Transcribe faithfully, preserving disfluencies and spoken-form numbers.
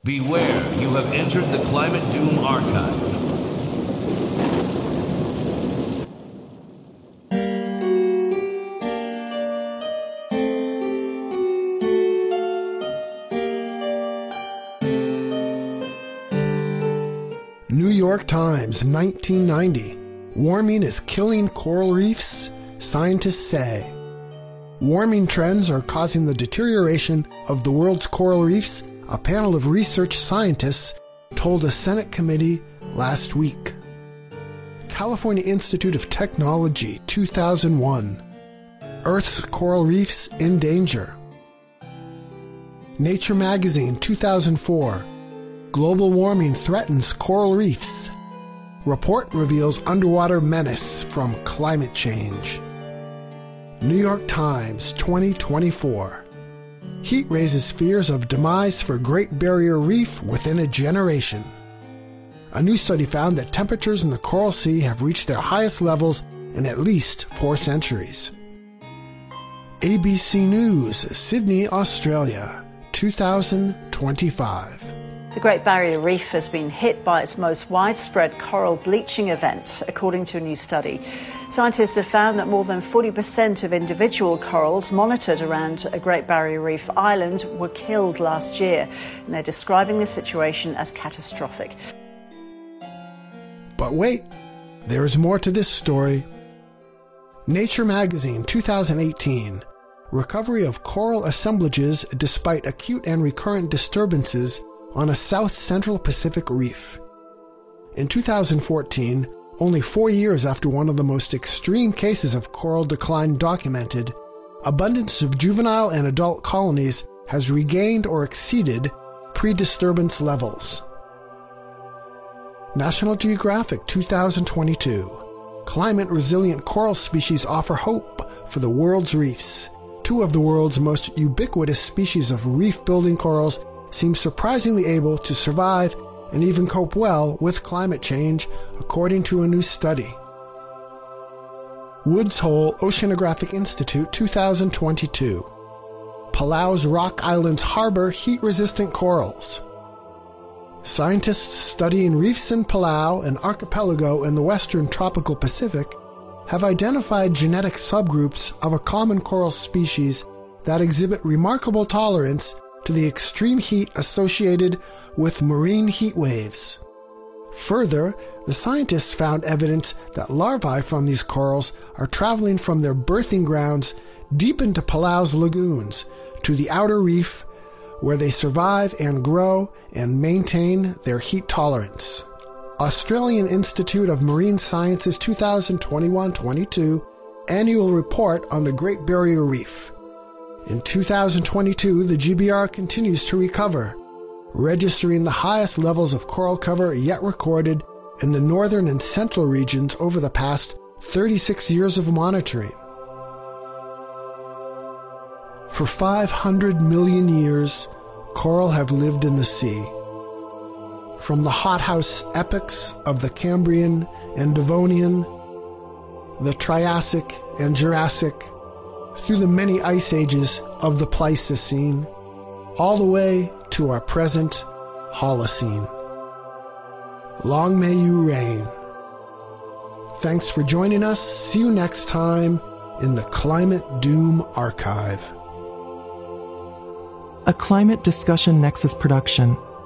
Beware, you have entered the Climate Doom Archive. New York Times, nineteen ninety. Warming is killing coral reefs, scientists say. Warming trends are causing the deterioration of the world's coral reefs, a panel of research scientists told a Senate committee last week. California Institute of Technology, two thousand one. Earth's coral reefs in danger. Nature Magazine, two thousand four. Global warming threatens coral reefs. Report reveals underwater menace from climate change. New York Times, twenty twenty-four. Heat raises fears of demise for Great Barrier Reef within a generation. A new study found that temperatures in the Coral Sea have reached their highest levels in at least four centuries. A B C News, Sydney, Australia, two thousand twenty-five. The Great Barrier Reef has been hit by its most widespread coral bleaching event, according to a new study. Scientists have found that more than forty percent of individual corals monitored around a Great Barrier Reef island were killed last year, and they're describing the situation as catastrophic. But wait, there is more to this story. Nature Magazine, two thousand eighteen. Recovery of coral assemblages despite acute and recurrent disturbances on a South Central Pacific reef. In two thousand fourteen, only four years after one of the most extreme cases of coral decline documented, abundance of juvenile and adult colonies has regained or exceeded pre-disturbance levels. National Geographic, two thousand twenty-two. Climate-resilient coral species offer hope for the world's reefs. Two of the world's most ubiquitous species of reef-building corals seem surprisingly able to survive and even cope well with climate change, according to a new study. Woods Hole Oceanographic Institute, two thousand twenty-two. Palau's Rock Islands harbor heat-resistant corals. Scientists studying reefs in Palau, an archipelago in the western tropical Pacific, have identified genetic subgroups of a common coral species that exhibit remarkable tolerance to the extreme heat associated with marine heat waves. Further, the scientists found evidence that larvae from these corals are traveling from their birthing grounds deep into Palau's lagoons to the outer reef, where they survive and grow and maintain their heat tolerance. Australian Institute of Marine Sciences two thousand twenty-one twenty-two Annual Report on the Great Barrier Reef. In two thousand twenty-two, the G B R continues to recover, registering the highest levels of coral cover yet recorded in the northern and central regions over the past thirty-six years of monitoring. For five hundred million years, coral have lived in the sea. From the hothouse epochs of the Cambrian and Devonian, the Triassic and Jurassic, through the many ice ages of the Pleistocene, all the way to our present Holocene. Long may you reign. Thanks for joining us. See you next time in the Climate Doom Archive. A Climate Discussion Nexus production.